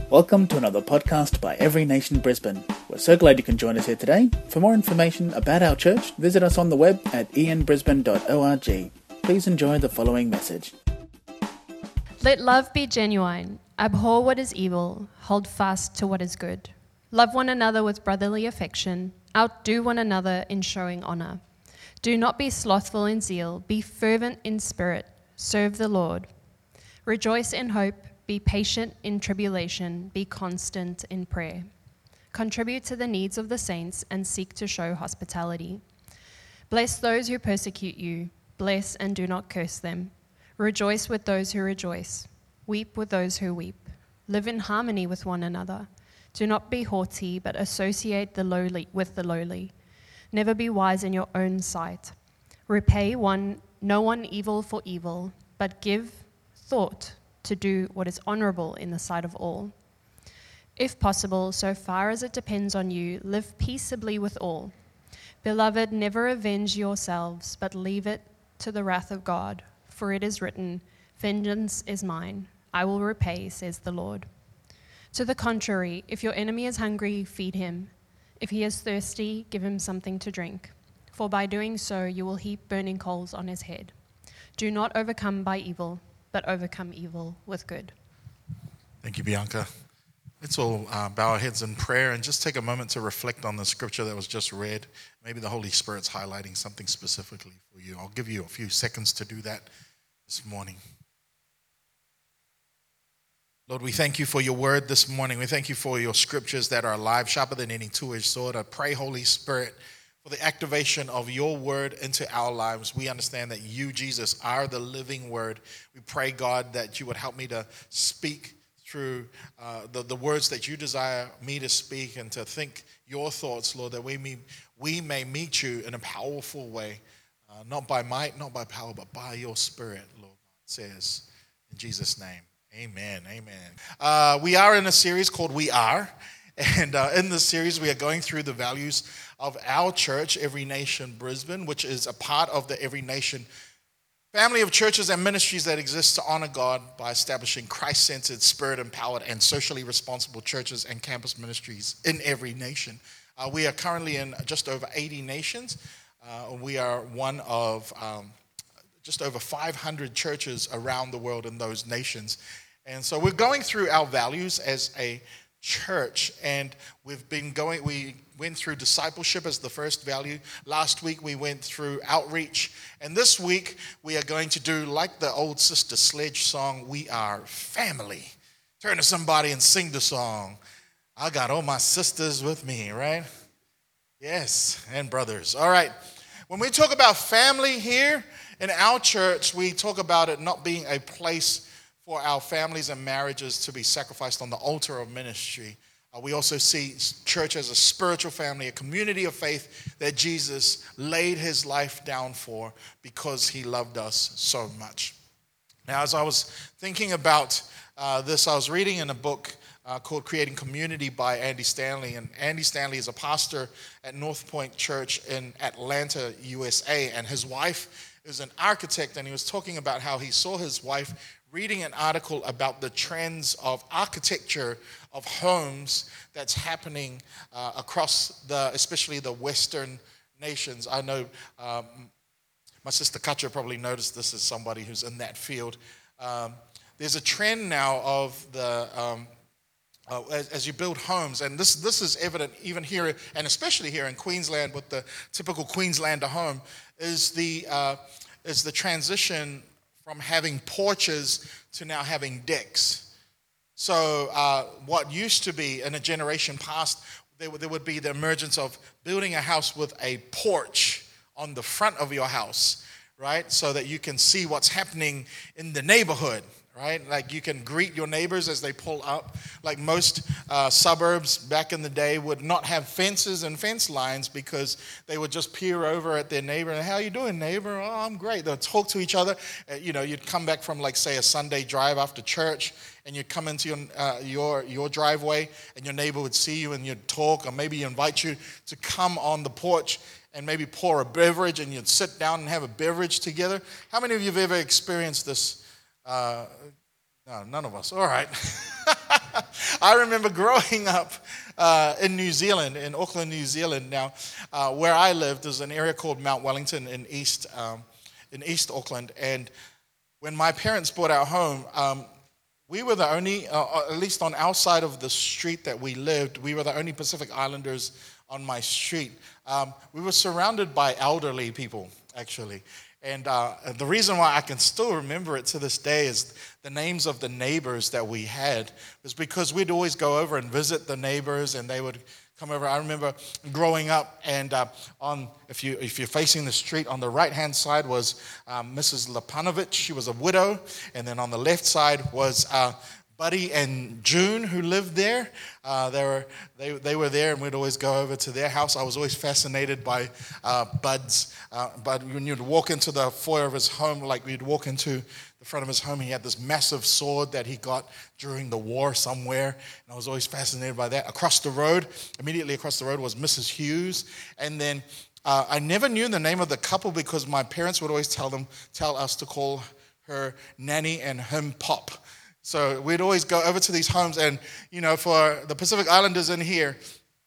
Welcome to another podcast by Every Nation Brisbane. We're so glad you can join us here today. For more information about our church, visit us on the web at ianbrisbane.org. Please enjoy the following message. Let love be genuine. Abhor what is evil. Hold fast to what is good. Love one another with brotherly affection. Outdo one another in showing honour. Do not be slothful in zeal. Be fervent in spirit. Serve the Lord. Rejoice in hope. Be patient in tribulation. Be constant in prayer. Contribute to the needs of the saints and seek to show hospitality. Bless those who persecute you. Bless and do not curse them. Rejoice with those who rejoice. Weep with those who weep. Live in harmony with one another. Do not be haughty, but associate the lowly with the lowly. Never be wise in your own sight. Repay no one evil for evil, but give thought to do what is honorable in the sight of all. If possible, so far as it depends on you, live peaceably with all. Beloved, never avenge yourselves, but leave it to the wrath of God. For it is written, "Vengeance is mine, I will repay, says the Lord." To the contrary, if your enemy is hungry, feed him. If he is thirsty, give him something to drink. For by doing so, you will heap burning coals on his head. Do not overcome by evil, but overcome evil with good. Thank you, Bianca. Let's all bow our heads in prayer and just take a moment to reflect on the scripture that was just read. Maybe the Holy Spirit's highlighting something specifically for you. I'll give you a few seconds to do that this morning. Lord, we thank you for your word this morning. We thank you for your scriptures that are alive, sharper than any two-edged sword. I pray, Holy Spirit, for the activation of your word into our lives. We understand that you, Jesus, are the living word. We pray, God, that you would help me to speak through the words that you desire me to speak and to think your thoughts, Lord, that we may meet you in a powerful way, not by might, not by power, but by your spirit, Lord, God says. In Jesus' name, amen, amen. We are in a series called We Are, and in this series we are going through the values of our church, Every Nation Brisbane, which is a part of the Every Nation family of churches and ministries that exist to honor God by establishing Christ-centered, spirit-empowered, and socially responsible churches and campus ministries in every nation. We are currently in just over 80 nations. We are one of just over 500 churches around the world in those nations. And so we're going through our values as a church, and we went through discipleship as the first value. Last week we went through outreach, and this week we are going to do like the old Sister Sledge song, We Are Family. Turn to somebody and sing the song. I got all my sisters with me, right? Yes, and brothers. All right. When we talk about family here in our church, we talk about it not being a place for our families and marriages to be sacrificed on the altar of ministry. We also see church as a spiritual family, a community of faith that Jesus laid his life down for because he loved us so much. Now, as I was thinking about this, I was reading in a book called Creating Community by Andy Stanley. And Andy Stanley is a pastor at North Point Church in Atlanta, USA. And his wife is an architect, and he was talking about how he saw his wife reading an article about the trends of architecture of homes that's happening across especially the Western nations. I know my sister Katja probably noticed this as somebody who's in that field. There's a trend now of as you build homes, and this is evident even here, and especially here in Queensland with the typical Queenslander home, is the transition from having porches to now having decks. So what used to be in a generation past, there would be the emergence of building a house with a porch on the front of your house, right? So that you can see what's happening in the neighborhood, right? Like you can greet your neighbors as they pull up. Like most suburbs back in the day would not have fences and fence lines because they would just peer over at their neighbor and, how you doing, neighbor? Oh, I'm great. They'll talk to each other. You'd come back from like, say, a Sunday drive after church, and you'd come into your driveway, and your neighbor would see you and you'd talk, or maybe invite you to come on the porch and maybe pour a beverage, and you'd sit down and have a beverage together. How many of you have ever experienced this? No, none of us. All right. I remember growing up in New Zealand, in Auckland, New Zealand. Now, where I lived, there's an area called Mount Wellington in East Auckland. And when my parents bought our home, we were the only, at least on our side of the street that we lived, we were the only Pacific Islanders on my street. We were surrounded by elderly people, actually. And the reason why I can still remember it to this day is the names of the neighbors that we had was because we'd always go over and visit the neighbors, and they would come over. I remember growing up, and if you're facing the street, on the right-hand side was Mrs. Lepanovich. She was a widow. And then on the left side was Buddy and June, who lived there. They were there, and we'd always go over to their house. I was always fascinated by Bud's. But when you'd walk into the foyer of his home, like we'd walk into the front of his home, he had this massive sword that he got during the war somewhere, and I was always fascinated by that. Across the road, immediately across the road, was Mrs. Hughes, and then I never knew the name of the couple because my parents would always tell us to call her Nanny and him Pop. So we'd always go over to these homes, and for the Pacific Islanders in here,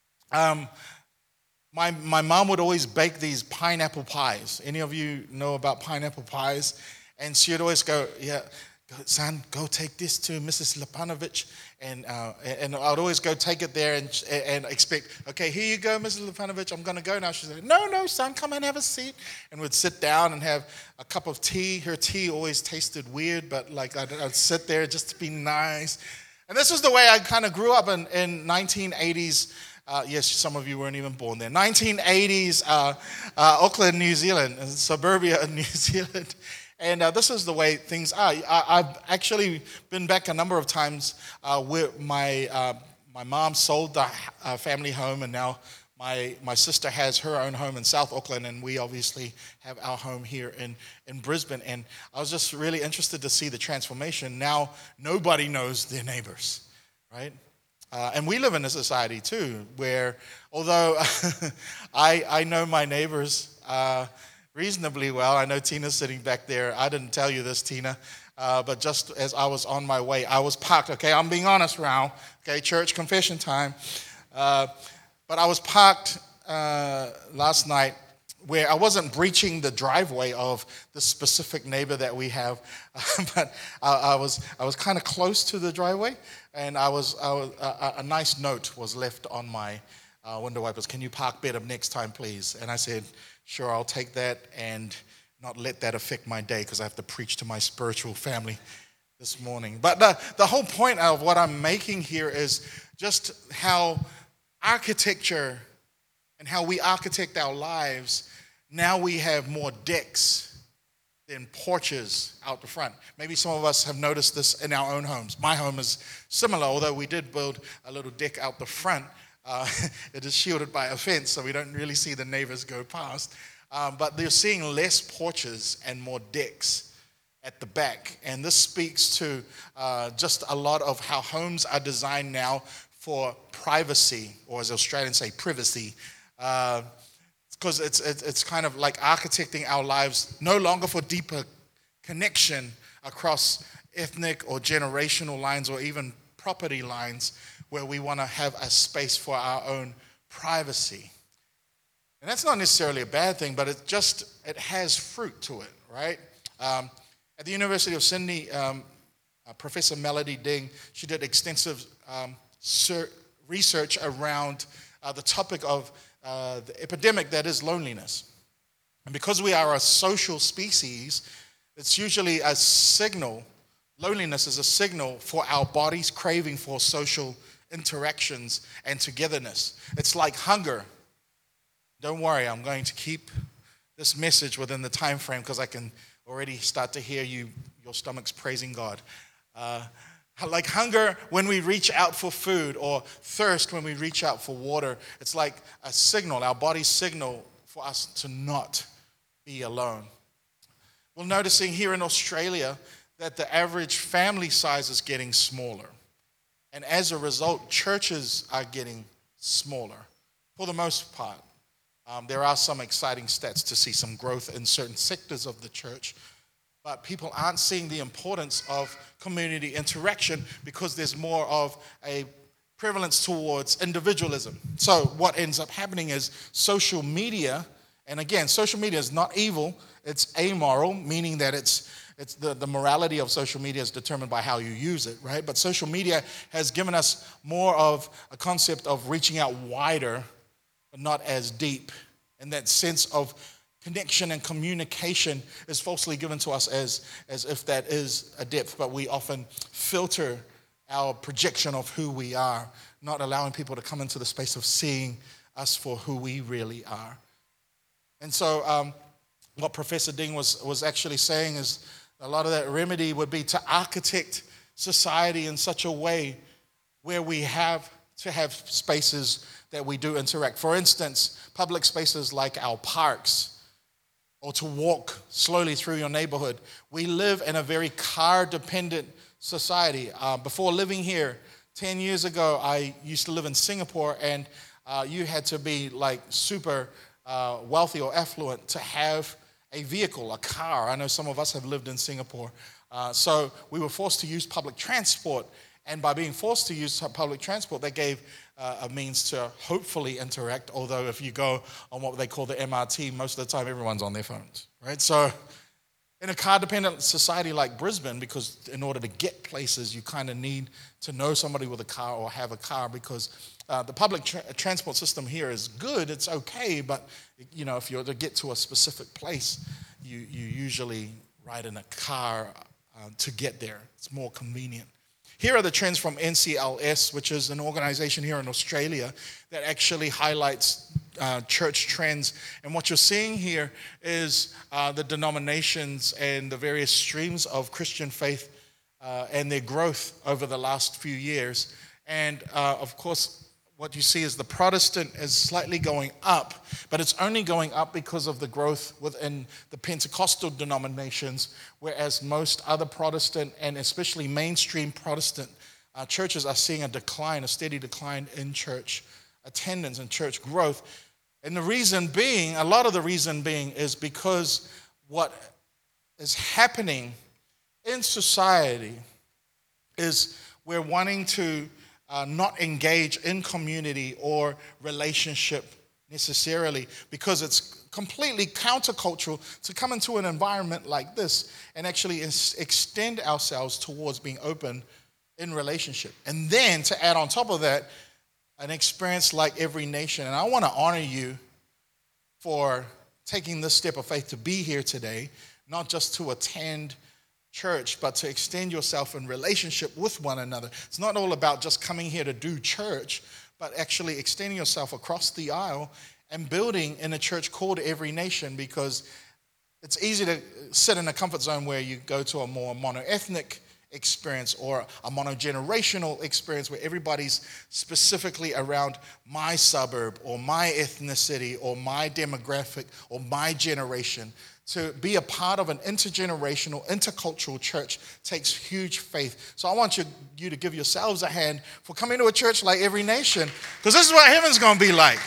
my mom would always bake these pineapple pies. Any of you know about pineapple pies? And she would always go, son, go take this to Mrs. Lepanovich. And I'd always go take it there and expect, okay, here you go, Mrs. Lepanovich, I'm going to go now. She's like, no, son, come and have a seat. And we'd sit down and have a cup of tea. Her tea always tasted weird, but I'd sit there just to be nice. And this was the way I kind of grew up in 1980s. Yes, some of you weren't even born there. 1980s Auckland, New Zealand, suburbia of New Zealand. And this is the way things are. I've actually been back a number of times where my mom sold the family home, and now my sister has her own home in South Auckland, and we obviously have our home here in Brisbane. And I was just really interested to see the transformation. Now nobody knows their neighbors, right? And we live in a society too where, although I know my neighbors reasonably well. I know Tina's sitting back there. I didn't tell you this, Tina, but just as I was on my way, I was parked. Okay, I'm being honest, Raul. Okay, church confession time. But I was parked last night where I wasn't breaching the driveway of the specific neighbor that we have, but I was kind of close to the driveway, and a nice note was left on my window wipers. Can you park better next time, please? And I said, sure, I'll take that and not let that affect my day because I have to preach to my spiritual family this morning. But the whole point of what I'm making here is just how architecture and how we architect our lives, now we have more decks than porches out the front. Maybe some of us have noticed this in our own homes. My home is similar, although we did build a little deck out the front. It is shielded by a fence, so we don't really see the neighbors go past. But they're seeing less porches and more decks at the back. And this speaks to just a lot of how homes are designed now for privacy, or as Australians say, privacy. Because it's kind of like architecting our lives no longer for deeper connection across ethnic or generational lines or even property lines, where we want to have a space for our own privacy. And that's not necessarily a bad thing, but it has fruit to it, right? At the University of Sydney, Professor Melody Ding, she did extensive research around the topic of the epidemic that is loneliness. And because we are a social species, it's usually a signal. Loneliness is a signal for our body's craving for social interactions and togetherness. It's like hunger. Don't worry, I'm going to keep this message within the time frame because I can already start to hear your stomach's praising God. Like hunger when we reach out for food, or thirst when we reach out for water. It's like a signal, our body's signal for us to not be alone. We're noticing here in Australia that the average family size is getting smaller. And as a result, churches are getting smaller for the most part. There are some exciting stats to see some growth in certain sectors of the church. but people aren't seeing the importance of community interaction because there's more of a prevalence towards individualism. So what ends up happening is social media, and again, social media is not evil, it's amoral, meaning that it's the morality of social media is determined by how you use it, right? But social media has given us more of a concept of reaching out wider, but not as deep. And that sense of connection and communication is falsely given to us as if that is a depth, but we often filter our projection of who we are, not allowing people to come into the space of seeing us for who we really are. And so what Professor Ding was actually saying is a lot of that remedy would be to architect society in such a way where we have to have spaces that we do interact. For instance, public spaces like our parks, or to walk slowly through your neighborhood. We live in a very car-dependent society. Before living here, 10 years ago, I used to live in Singapore, and you had to be like super wealthy or affluent to have a vehicle, a car. I know some of us have lived in Singapore. So we were forced to use public transport, and by being forced to use public transport, that gave a means to hopefully interact, although if you go on what they call the MRT, most of the time everyone's on their phones, right? So in a car-dependent society like Brisbane, because in order to get places, you kind of need to know somebody with a car or have a car, because the public transport system here is good, it's okay, but you know, if you're to get to a specific place, you usually ride in a car to get there. It's more convenient. Here are the trends from NCLS, which is an organization here in Australia that actually highlights church trends. And what you're seeing here is the denominations and the various streams of Christian faith and their growth over the last few years. And of course, what you see is the Protestant is slightly going up, but it's only going up because of the growth within the Pentecostal denominations, whereas most other Protestant and especially mainstream Protestant churches are seeing a decline, a steady decline in church attendance and church growth. And the reason being, a lot of the reason being is because what is happening in society is we're wanting to not engage in community or relationship necessarily, because it's completely countercultural to come into an environment like this and actually extend ourselves towards being open in relationship. And then to add on top of that, an experience like Every Nation. And I want to honor you for taking this step of faith to be here today, not just to attend church, but to extend yourself in relationship with one another. It's not all about just coming here to do church, but actually extending yourself across the aisle and building in a church called Every Nation, because it's easy to sit in a comfort zone where you go to a more mono-ethnic experience or a mono-generational experience where everybody's specifically around my suburb or my ethnicity or my demographic or my generation. To be a part of an intergenerational, intercultural church takes huge faith. So I want you to give yourselves a hand for coming to a church like Every Nation, because this is what heaven's going to be like.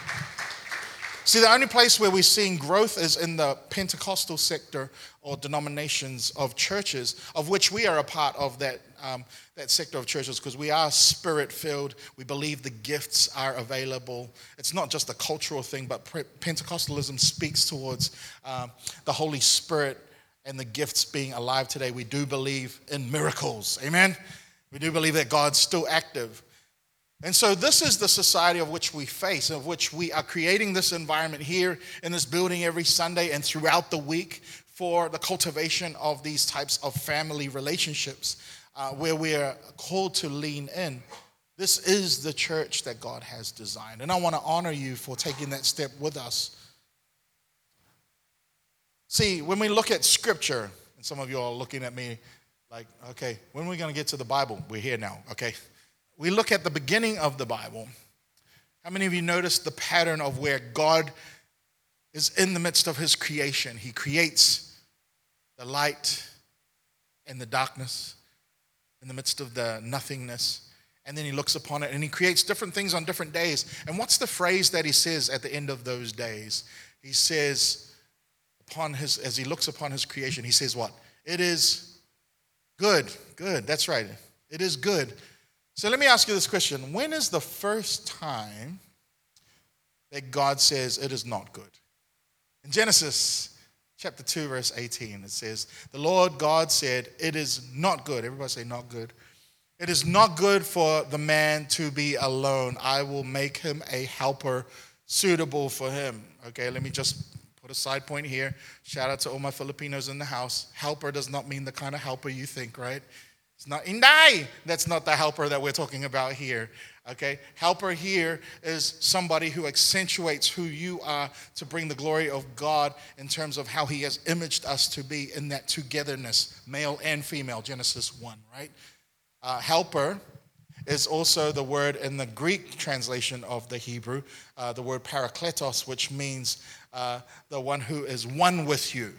See, the only place where we're seeing growth is in the Pentecostal sector or denominations of churches, of which we are a part of that sector of churches, because we are spirit-filled. We believe the gifts are available. It's not just a cultural thing, but Pentecostalism speaks towards the Holy Spirit and the gifts being alive today. We do believe in miracles. Amen? We do believe that God's still active. And so this is the society of which we face, of which we are creating this environment here in this building every Sunday and throughout the week for the cultivation of these types of family relationships where we are called to lean in. This is the church that God has designed. And I want to honor you for taking that step with us. See, when we look at Scripture, and some of you are looking at me like, okay, when are we going to get to the Bible? We're here now, okay? We look at the beginning of the Bible. How many of you noticed the pattern of where God is in the midst of his creation? He creates the light and the darkness in the midst of the nothingness. And then he looks upon it and he creates different things on different days. And what's the phrase that he says at the end of those days? He says, as he looks upon his creation, he says what? It is good. Good, that's right. It is good. So let me ask you this question. When is the first time that God says it is not good? In Genesis chapter 2, verse 18, it says, the Lord God said, it is not good. Everybody say not good. It is not good for the man to be alone. I will make him a helper suitable for him. Okay, let me just put a side point here. Shout out to all my Filipinos in the house. Helper does not mean the kind of helper you think, right? It's not inday. That's not the helper that we're talking about here. Okay? Helper here is somebody who accentuates who you are to bring the glory of God in terms of how he has imaged us to be in that togetherness, male and female, Genesis 1, right? Helper is also the word in the Greek translation of the Hebrew, the word parakletos, which means the one who is one with you.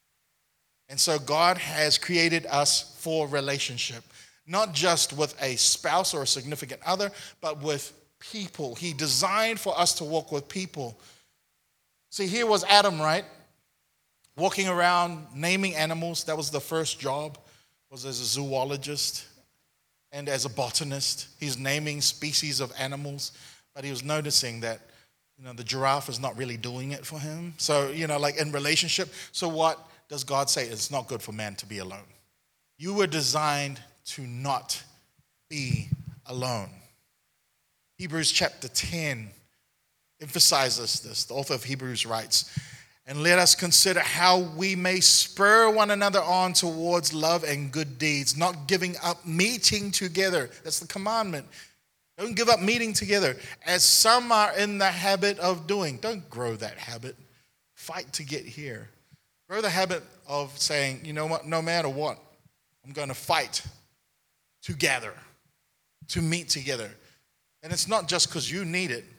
And so God has created us for relationship, not just with a spouse or a significant other, but with people. He designed for us to walk with people. See, here was Adam, right? Walking around, naming animals. That was the first job, was as a zoologist and as a botanist. He's naming species of animals, but he was noticing that, the giraffe is not really doing it for him. So, like in relationship. So what does God say? It's not good for man to be alone. You were designed to not be alone. Hebrews chapter 10 emphasizes this. The author of Hebrews writes, and let us consider how we may spur one another on towards love and good deeds, not giving up meeting together. That's the commandment. Don't give up meeting together, as some are in the habit of doing. Don't grow that habit. Fight to get here. Grow the habit of saying, you know what, no matter what, I'm going to fight to gather, to meet together. And it's not just because you need it,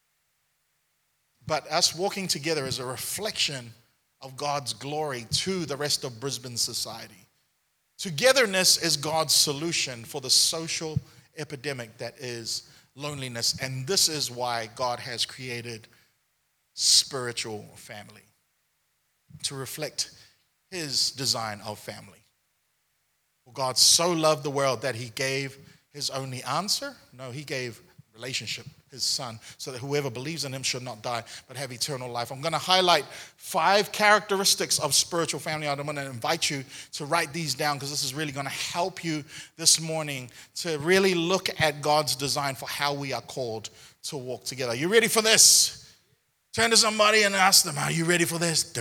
but us walking together is a reflection of God's glory to the rest of Brisbane society. Togetherness is God's solution for the social epidemic that is loneliness. And this is why God has created spiritual family, to reflect his design of family. For God so loved the world that he gave his only answer. No, he gave relationship, his son, so that whoever believes in him should not die but have eternal life. I'm going to highlight 5 characteristics of spiritual family. I'm going to invite you to write these down because this is really going to help you this morning to really look at God's design for how we are called to walk together. You ready for this? Turn to somebody and ask them, are you ready for this?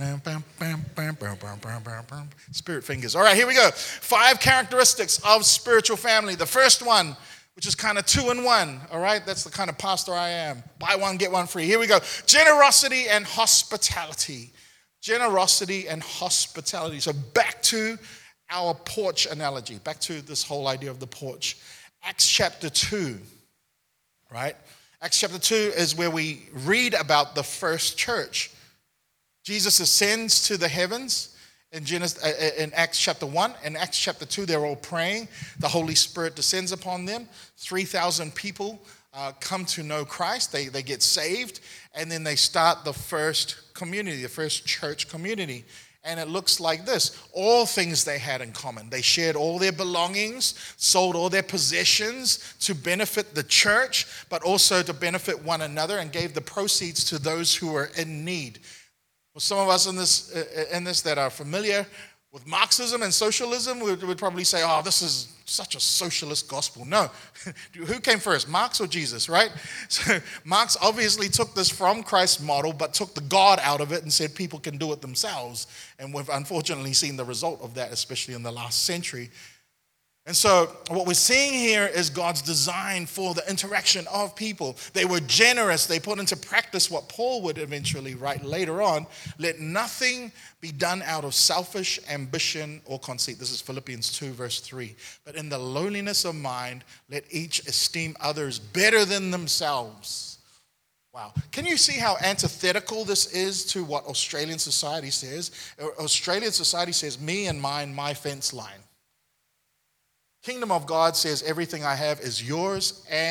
Spirit fingers. All right, here we go. 5 characteristics of spiritual family. The first one, which is kind of 2 in 1, all right? That's the kind of pastor I am. Buy one, get one free. Here we go. Generosity and hospitality. Generosity and hospitality. So back to our porch analogy, back to this whole idea of the porch. Acts chapter 2, right? Acts chapter 2 is where we read about the first church. Jesus ascends to the heavens in Acts chapter 1. In Acts chapter 2, they're all praying. The Holy Spirit descends upon them. 3,000 people come to know Christ. They get saved. And then they start the first community, the first church community. And it looks like this. All things they had in common. They shared all their belongings, sold all their possessions to benefit the church, but also to benefit one another, and gave the proceeds to those who were in need. For some of us in this that are familiar with Marxism and socialism, we would probably say, oh, this is such a socialist gospel. No. Who came first, Marx or Jesus, right? So Marx obviously took this from Christ's model, but took the God out of it and said people can do it themselves. And we've unfortunately seen the result of that, especially in the last century. And so what we're seeing here is God's design for the interaction of people. They were generous. They put into practice what Paul would eventually write later on. Let nothing be done out of selfish ambition or conceit. This is Philippians 2, verse 3. But in the lowliness of mind, let each esteem others better than themselves. Wow. Can you see how antithetical this is to what Australian society says? Australian society says, me and mine, my fence line. Kingdom of God says everything I have is yours and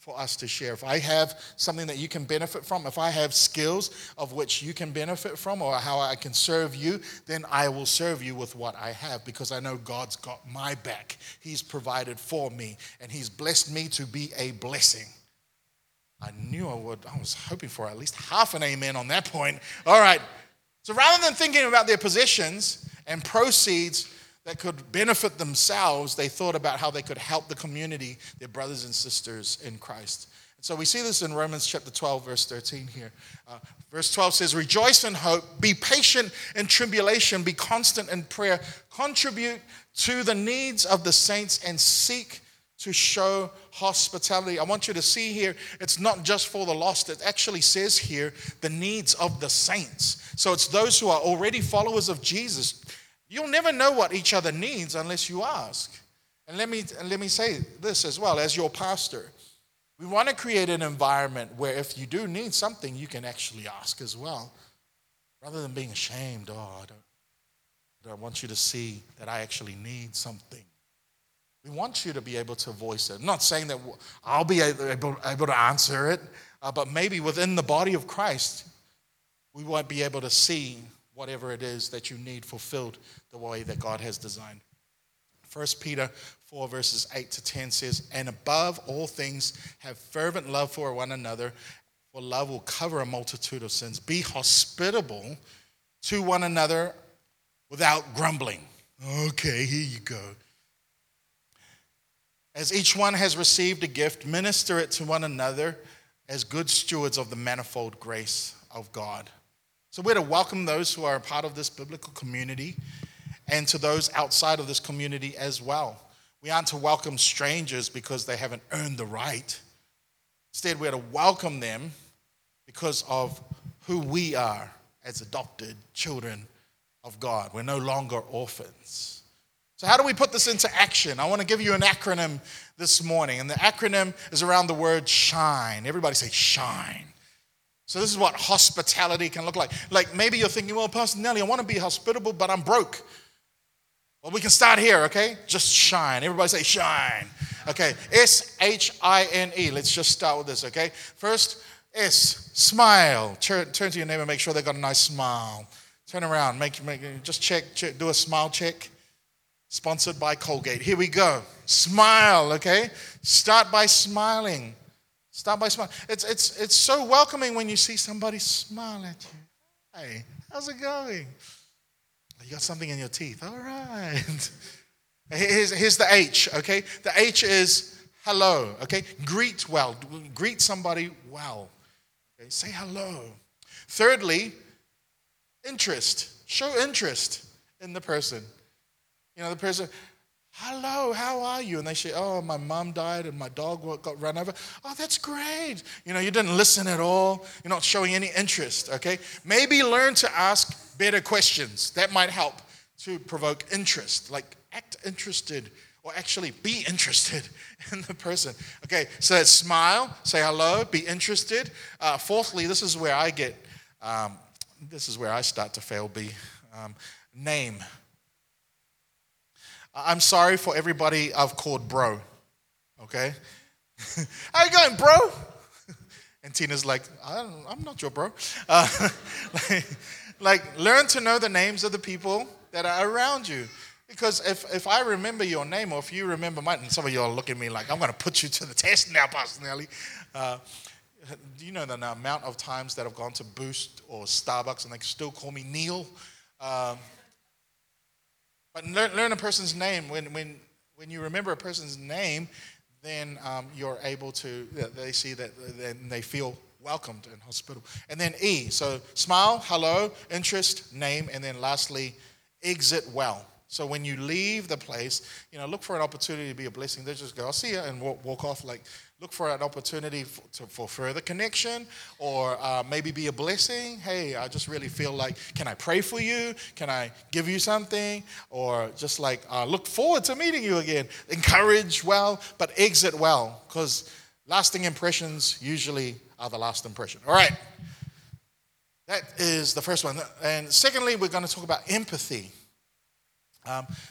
for us to share. If I have something that you can benefit from, if I have skills of which you can benefit from, or how I can serve you, then I will serve you with what I have, because I know God's got my back. He's provided for me, and He's blessed me to be a blessing. I knew I would. I was hoping for at least half an amen on that point. All right. So rather than thinking about their possessions and proceeds that could benefit themselves, they thought about how they could help the community, their brothers and sisters in Christ. And so we see this in Romans chapter 12, verse 13 here. Verse 12 says, rejoice in hope, be patient in tribulation, be constant in prayer, contribute to the needs of the saints, and seek to show hospitality. I want you to see here, it's not just for the lost. It actually says here, the needs of the saints. So it's those who are already followers of Jesus. You'll never know what each other needs unless you ask. And let me say this as well, as your pastor. We want to create an environment where if you do need something, you can actually ask as well. Rather than being ashamed, I don't want you to see that I actually need something. We want you to be able to voice it. I'm not saying that I'll be able to answer it, but maybe within the body of Christ, we won't be able to see whatever it is that you need fulfilled the way that God has designed. 1 Peter 4 verses 8 to 10 says, and above all things, have fervent love for one another, for love will cover a multitude of sins. Be hospitable to one another without grumbling. Okay, here you go. As each one has received a gift, minister it to one another as good stewards of the manifold grace of God. So we're to welcome those who are a part of this biblical community, and to those outside of this community as well. We aren't to welcome strangers because they haven't earned the right. Instead, we're to welcome them because of who we are as adopted children of God. We're no longer orphans. So how do we put this into action? I want to give you an acronym this morning, and the acronym is around the word shine. Everybody say shine. So this is what hospitality can look like. Like maybe you're thinking, well, Pastor Nelly, I want to be hospitable, but I'm broke. Well, we can start here, okay? Just shine. Everybody say shine. Okay, S-H-I-N-E. Let's just start with this, okay? First, S, smile. Turn to your neighbor, make sure they got a nice smile. Turn around, just check, do a smile check. Sponsored by Colgate. Here we go. Smile, okay? Start by smiling. Start by smiling. It's so welcoming when you see somebody smile at you. Hey, how's it going? You got something in your teeth. All right. Here's the H, okay? The H is hello, okay? Greet well. Greet somebody well. Okay? Say hello. Thirdly, interest. Show interest in the person. You know, the person, hello, how are you? And they say, oh, my mom died and my dog got run over. Oh, that's great. You know, you didn't listen at all. You're not showing any interest, okay? Maybe learn to ask better questions. That might help to provoke interest. Like act interested, or actually be interested in the person. Okay, so smile, say hello, be interested. Fourthly, this is where I start to fail, name. I'm sorry for everybody I've called bro, okay? How you going, bro? And Tina's like, I'm not your bro. Like, learn to know the names of the people that are around you. Because if I remember your name, or if you remember mine, and some of you are looking at me like, I'm going to put you to the test now, Pastor Nelly. Do you know the amount of times that I've gone to Boost or Starbucks and they still call me Neil? But learn a person's name. When you remember a person's name, then you're able to, they see that, then they feel welcomed and hospitable. And then E, so smile, hello, interest, name, and then lastly, exit well. So when you leave the place, you know, look for an opportunity to be a blessing. They just go, I'll see you, and walk off. Like, look for an opportunity for further connection, or maybe be a blessing. Hey, I just really feel like, can I pray for you? Can I give you something? Or just like, look forward to meeting you again. Encourage well, but exit well, because lasting impressions usually are the last impression. All right. That is the first one. And secondly, we're going to talk about empathy.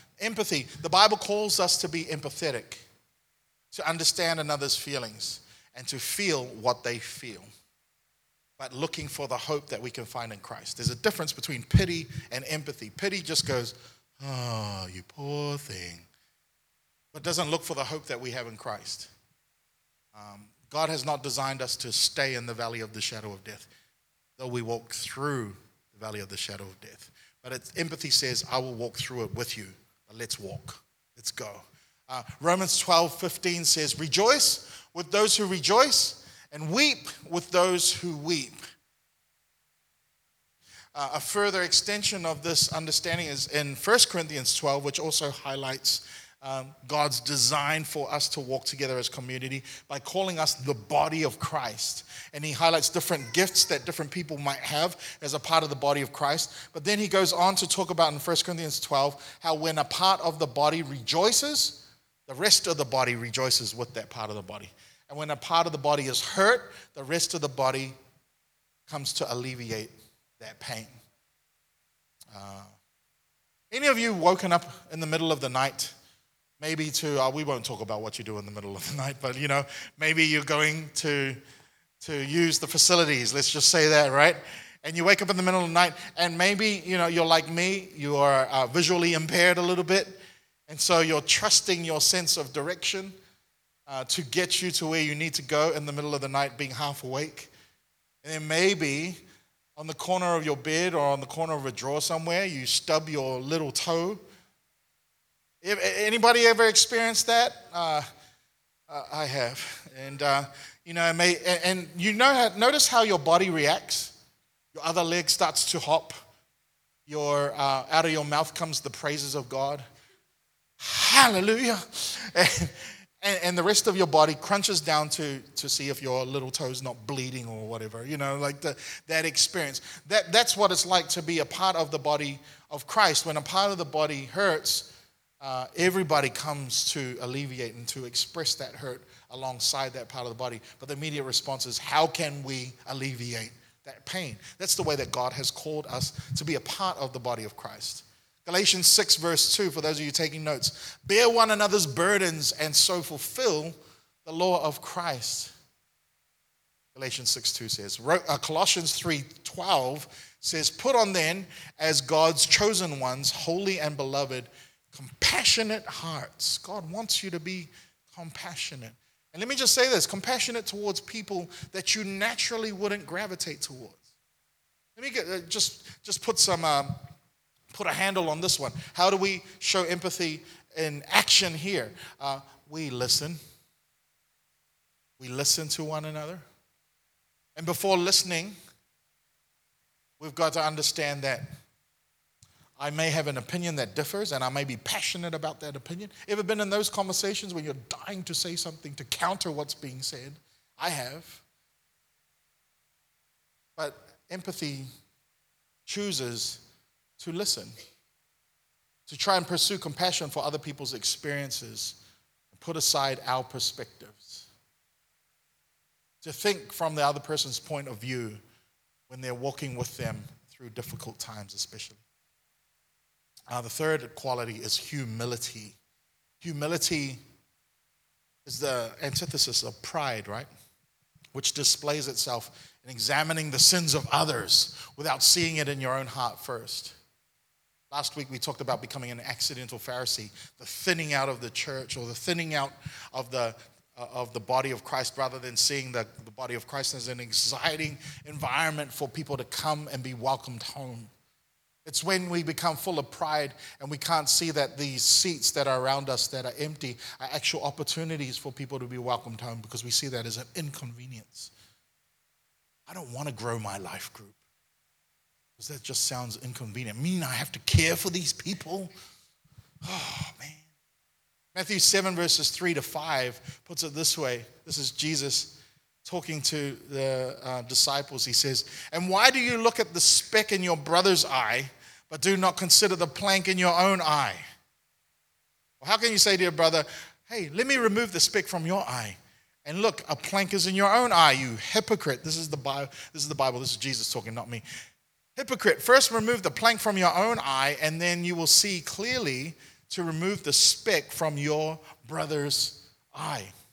Empathy. The Bible calls us to be empathetic, to understand another's feelings. and to feel what they feel, but looking for the hope that we can find in Christ. There's a difference between pity and empathy. Pity just goes, oh, you poor thing, but doesn't look for the hope that we have in Christ. God has not designed us to stay in the valley of the shadow of death, though we walk through the valley of the shadow of death. But empathy says, I will walk through it with you, but let's walk. Let's go. Romans 12:15 says, rejoice with those who rejoice and weep with those who weep. A further extension of this understanding is in 1 Corinthians 12, which also highlights God's design for us to walk together as community by calling us the body of Christ. And he highlights different gifts that different people might have as a part of the body of Christ. But then he goes on to talk about in 1 Corinthians 12 how when a part of the body rejoices, the rest of the body rejoices with that part of the body. And when a part of the body is hurt, the rest of the body comes to alleviate that pain. Any of you woken up in the middle of the night? Maybe we won't talk about what you do in the middle of the night, but maybe you're going to use the facilities, let's just say that, right? And you wake up in the middle of the night, and maybe, you're like me, you are visually impaired a little bit, and so you're trusting your sense of direction to get you to where you need to go in the middle of the night, being half awake. And then maybe on the corner of your bed or on the corner of a drawer somewhere, you stub your little toe. Anybody ever experienced that? I have, and notice how your body reacts. Your other leg starts to hop. Out of your mouth comes the praises of God. Hallelujah! And the rest of your body crunches down to see if your little toe's not bleeding or whatever. That experience. That's what it's like to be a part of the body of Christ. When a part of the body hurts, everybody comes to alleviate and to express that hurt alongside that part of the body. But the immediate response is, how can we alleviate that pain? That's the way that God has called us to be a part of the body of Christ. Galatians 6 verse 2, for those of you taking notes, bear one another's burdens and so fulfill the law of Christ. Galatians 6:2 says. Colossians 3:12 says, put on then as God's chosen ones, holy and beloved, compassionate hearts. God wants you to be compassionate. And let me just say this, compassionate towards people that you naturally wouldn't gravitate towards. Let me just put a handle on this one. How do we show empathy in action here? We listen. We listen to one another. And before listening, we've got to understand that I may have an opinion that differs, and I may be passionate about that opinion. Ever been in those conversations when you're dying to say something to counter what's being said? I have. But empathy chooses to listen, to try and pursue compassion for other people's experiences, and put aside our perspectives, to think from the other person's point of view when they're walking with them through difficult times especially. The third quality is humility. Humility is the antithesis of pride, right? Which displays itself in examining the sins of others without seeing it in your own heart first. Last week we talked about becoming an accidental Pharisee, the thinning out of the church, or the thinning out of the body of Christ, rather than seeing the body of Christ as an exciting environment for people to come and be welcomed home. It's when we become full of pride and we can't see that these seats that are around us that are empty are actual opportunities for people to be welcomed home, because we see that as an inconvenience. I don't want to grow my life group because that just sounds inconvenient. I have to care for these people? Oh, man. Matthew 7 verses 3-5 puts it this way. This is Jesus talking to the disciples. He says, and why do you look at the speck in your brother's eye, but do not consider the plank in your own eye? Well, how can you say to your brother, hey, let me remove the speck from your eye, and look, a plank is in your own eye, you hypocrite. This is the Bible. This is Jesus talking, not me. Hypocrite, first remove the plank from your own eye, and then you will see clearly to remove the speck from your brother's eye.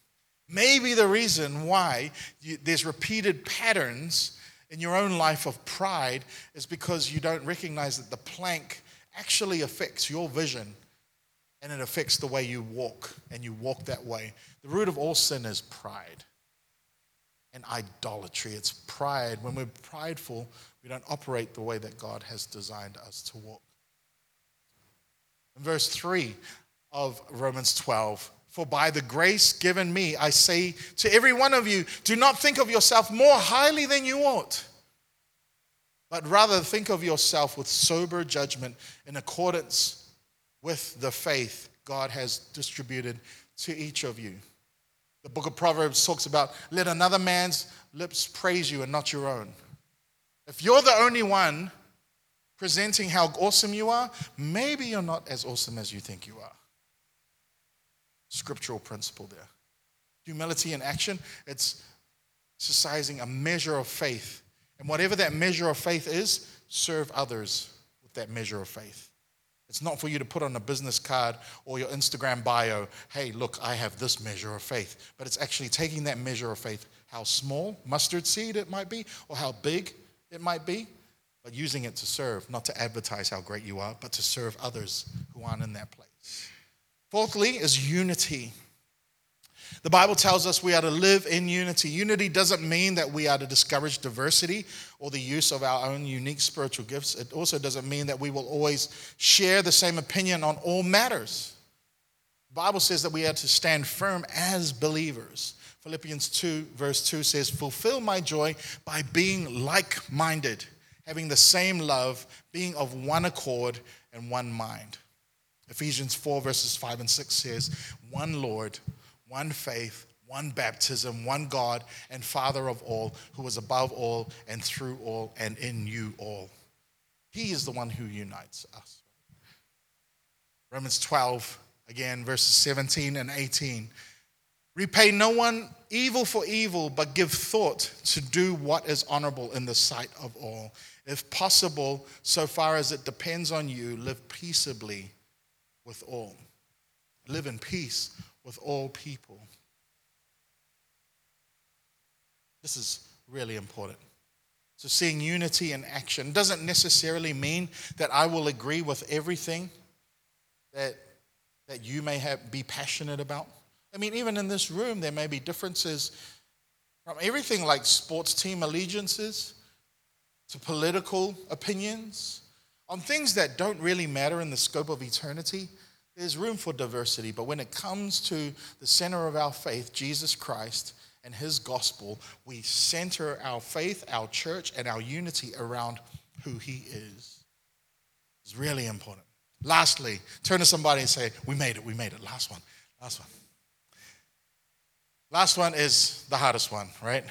Maybe the reason why there's repeated patterns in your own life of pride is because you don't recognize that the plank actually affects your vision and it affects the way you walk, and you walk that way. The root of all sin is pride and idolatry. It's pride. When we're prideful, we don't operate the way that God has designed us to walk. In verse 3 of Romans 12, for by the grace given me, I say to every one of you, do not think of yourself more highly than you ought, but rather think of yourself with sober judgment in accordance with the faith God has distributed to each of you. The book of Proverbs talks about, let another man's lips praise you and not your own. If you're the only one presenting how awesome you are, maybe you're not as awesome as you think you are. Scriptural principle there. Humility in action, it's exercising a measure of faith. And whatever that measure of faith is, serve others with that measure of faith. It's not for you to put on a business card or your Instagram bio, hey, look, I have this measure of faith. But it's actually taking that measure of faith, how small, mustard seed it might be, or how big it might be, but using it to serve, not to advertise how great you are, but to serve others who aren't in that place. Fourthly is unity. The Bible tells us we are to live in unity. Unity doesn't mean that we are to discourage diversity or the use of our own unique spiritual gifts. It also doesn't mean that we will always share the same opinion on all matters. The Bible says that we are to stand firm as believers. Philippians 2 verse 2 says, fulfill my joy by being like-minded, having the same love, being of one accord and one mind. Ephesians 4 verses 5 and 6 says, one Lord, one faith, one baptism, one God and Father of all, who is above all and through all and in you all. He is the one who unites us. Romans 12, again, verses 17 and 18. Repay no one evil for evil, but give thought to do what is honorable in the sight of all. If possible, so far as it depends on you, live peaceably with all. Live in peace with all people. This is really important. So seeing unity in action doesn't necessarily mean that I will agree with everything that you may be passionate about. I mean, even in this room, there may be differences from everything like sports team allegiances to political opinions on things that don't really matter in the scope of eternity. There's room for diversity, but when it comes to the center of our faith, Jesus Christ and his gospel, we center our faith, our church, and our unity around who he is. It's really important. Lastly, turn to somebody and say, we made it. Last one. Last one is the hardest one, right?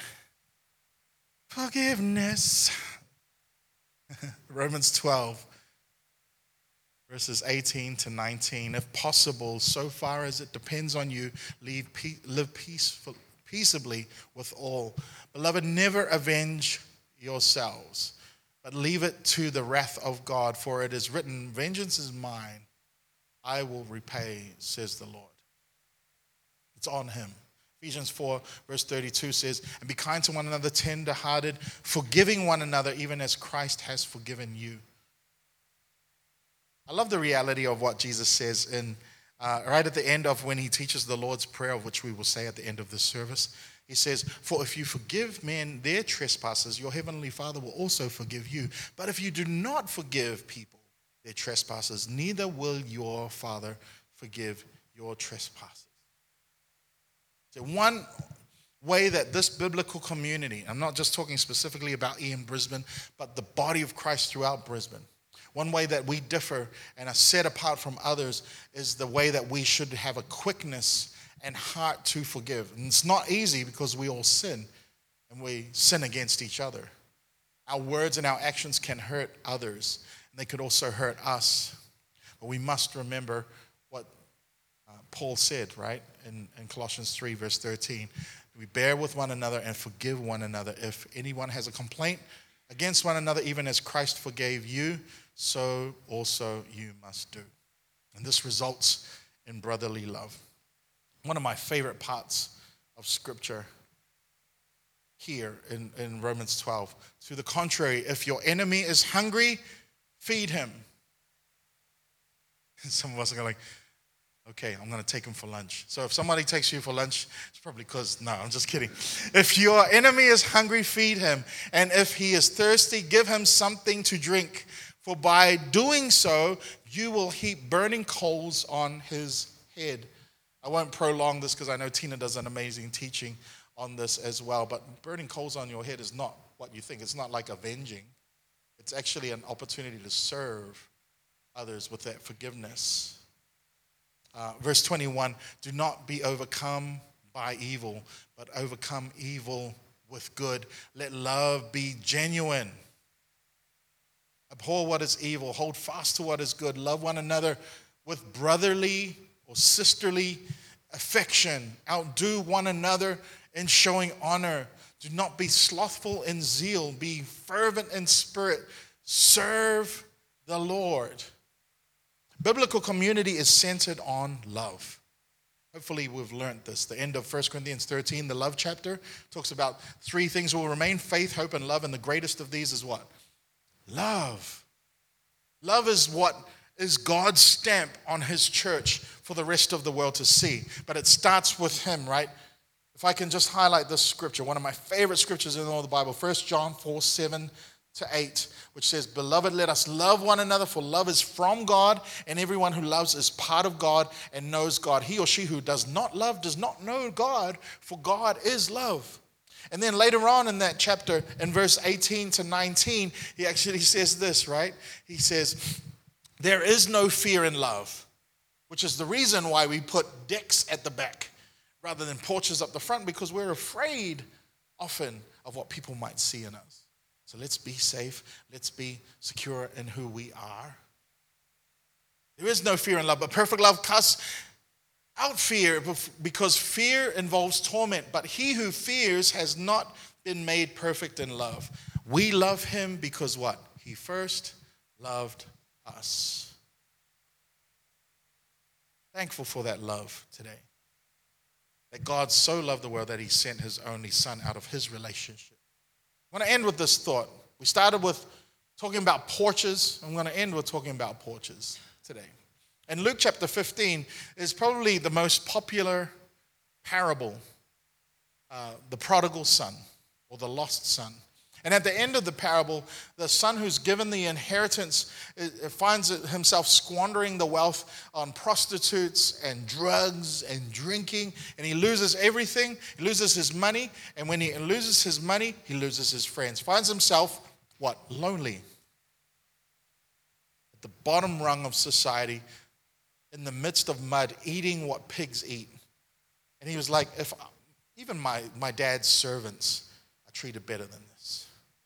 Forgiveness. Romans 12. Verses 18 to 19, if possible, so far as it depends on you, live peaceably with all. Beloved, never avenge yourselves, but leave it to the wrath of God, for it is written, vengeance is mine, I will repay, says the Lord. It's on him. Ephesians 4 verse 32 says, and be kind to one another, tender-hearted, forgiving one another, even as Christ has forgiven you. I love the reality of what Jesus says in right at the end of when he teaches the Lord's Prayer, which we will say at the end of this service. He says, for if you forgive men their trespasses, your heavenly Father will also forgive you. But if you do not forgive people their trespasses, neither will your Father forgive your trespasses. So one way that this biblical community, I'm not just talking specifically about EN Brisbane, but the body of Christ throughout Brisbane, one way that we differ and are set apart from others is the way that we should have a quickness and heart to forgive. And it's not easy because we all sin, and we sin against each other. Our words and our actions can hurt others, and they could also hurt us. But we must remember what Paul said, right, in Colossians 3, verse 13. We bear with one another and forgive one another. If anyone has a complaint against one another, even as Christ forgave you, so also you must do. And this results in brotherly love. One of my favorite parts of Scripture here in Romans 12. To the contrary, if your enemy is hungry, feed him. Some of us are going like, okay, I'm going to take him for lunch. So if somebody takes you for lunch, it's probably because, no, I'm just kidding. If your enemy is hungry, feed him. And if he is thirsty, give him something to drink. For by doing so, you will heap burning coals on his head. I won't prolong this because I know Tina does an amazing teaching on this as well. But burning coals on your head is not what you think. It's not like avenging. It's actually an opportunity to serve others with that forgiveness. Verse 21, do not be overcome by evil, but overcome evil with good. Let love be genuine. Abhor what is evil. Hold fast to what is good. Love one another with brotherly or sisterly affection. Outdo one another in showing honor. Do not be slothful in zeal. Be fervent in spirit. Serve the Lord. Biblical community is centered on love. Hopefully we've learned this. The end of 1 Corinthians 13, the love chapter, talks about 3 things will remain: faith, hope, and love. And the greatest of these is what? Love. Love is what is God's stamp on his church for the rest of the world to see. But it starts with him, right? If I can just highlight this scripture, one of my favorite scriptures in all the Bible, 1 John 4, 7 to 8, which says, Beloved, let us love one another, for love is from God, and everyone who loves is part of God and knows God. He or she who does not love does not know God, for God is love. And then later on in that chapter, in verse 18 to 19, he actually says this, right? He says, there is no fear in love, which is the reason why we put decks at the back rather than porches up the front, because we're afraid often of what people might see in us. So let's be safe. Let's be secure in who we are. There is no fear in love, but perfect love casts out fear, because fear involves torment. But he who fears has not been made perfect in love. We love him because what? He first loved us. Thankful for that love today. That God so loved the world that he sent his only son out of his relationship. I'm going to end with this thought. We started with talking about porches. I'm going to end with talking about porches today. And Luke chapter 15 is probably the most popular parable, the prodigal son or the lost son. And at the end of the parable, the son who's given the inheritance finds himself squandering the wealth on prostitutes and drugs and drinking, and he loses everything. He loses his money, and when he loses his money, he loses his friends. Finds himself, what? Lonely. At the bottom rung of society, in the midst of mud, eating what pigs eat. And he was like, if even my dad's servants are treated better than this.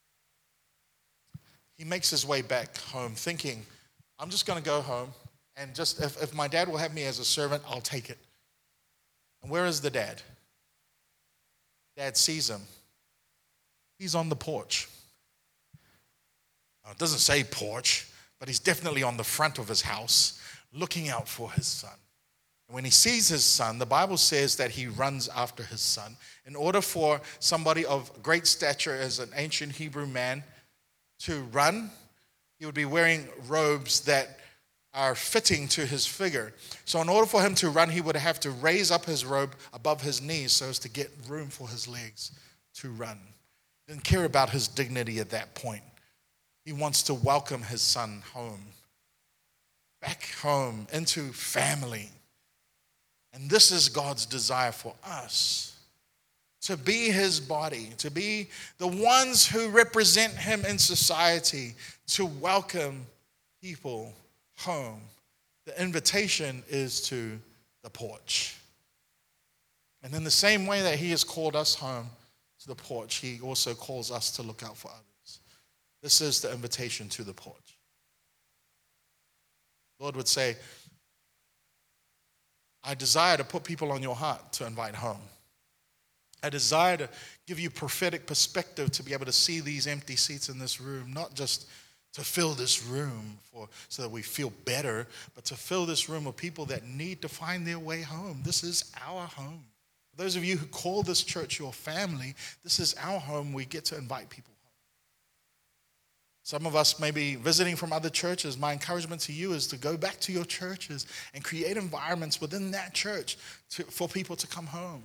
He makes his way back home thinking, I'm just going to go home and just, if my dad will have me as a servant, I'll take it. And where is the dad? Dad sees him. He's on the porch. It doesn't say porch, but he's definitely on the front of his house looking out for his son. And when he sees his son, the Bible says that he runs after his son. In order for somebody of great stature as an ancient Hebrew man to run, he would be wearing robes that are fitting to his figure. So in order for him to run, he would have to raise up his robe above his knees so as to get room for his legs to run. He didn't care about his dignity at that point. He wants to welcome his son home, back home into family. And this is God's desire for us. To be his body, to be the ones who represent him in society, to welcome people home. The invitation is to the porch. And in the same way that he has called us home to the porch, he also calls us to look out for others. This is the invitation to the porch. The Lord would say, I desire to put people on your heart to invite home. I desire to give you prophetic perspective to be able to see these empty seats in this room, not just to fill this room so that we feel better, but to fill this room with people that need to find their way home. This is our home. Those of you who call this church your family, this is our home. We get to invite people home. Some of us may be visiting from other churches. My encouragement to you is to go back to your churches and create environments within that church for people to come home.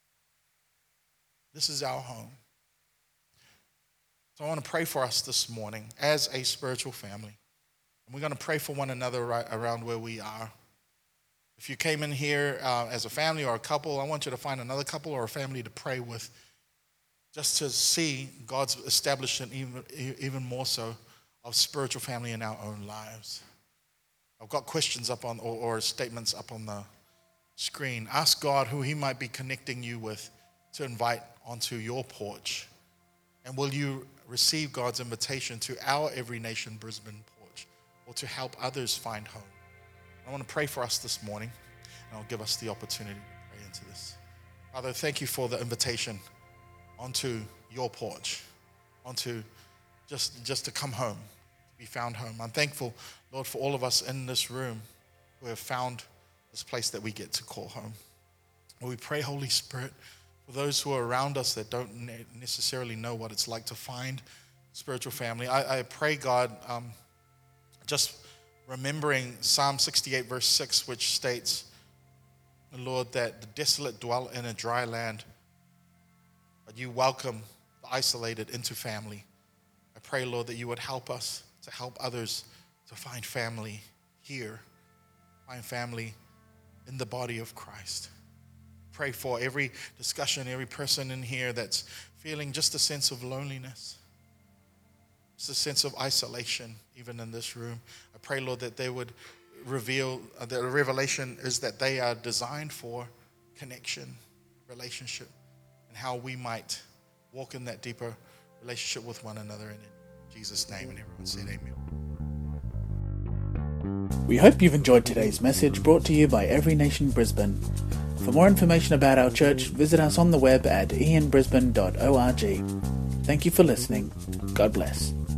This is our home. So I want to pray for us this morning as a spiritual family. And we're going to pray for one another right around where we are. If you came in here as a family or a couple, I want you to find another couple or a family to pray with, just to see God's establishment even more so of spiritual family in our own lives. I've got questions up on or statements up on the screen. Ask God who he might be connecting you with to invite onto your porch. And will you receive God's invitation to our Every Nation Brisbane porch, or to help others find home? I want to pray for us this morning, and I'll give us the opportunity to pray into this. Father, thank you for the invitation onto your porch, onto just to come home, to be found home. I'm thankful, Lord, for all of us in this room who have found this place that we get to call home. We pray, Holy Spirit, for those who are around us that don't necessarily know what it's like to find spiritual family. I pray, God, just remembering Psalm 68 verse 6, which states, Lord, that the desolate dwell in a dry land, but you welcome the isolated into family. I pray, Lord, that you would help us to help others to find family here, find family in the body of Christ. Pray for every discussion, every person in here that's feeling just a sense of loneliness, just a sense of isolation, even in this room. I pray, Lord, that they would reveal, the revelation is that they are designed for connection, relationship, and how we might walk in that deeper relationship with one another. In Jesus' name, and everyone said amen. We hope you've enjoyed today's message brought to you by Every Nation Brisbane. For more information about our church, visit us on the web at ianbrisbane.org. Thank you for listening. God bless.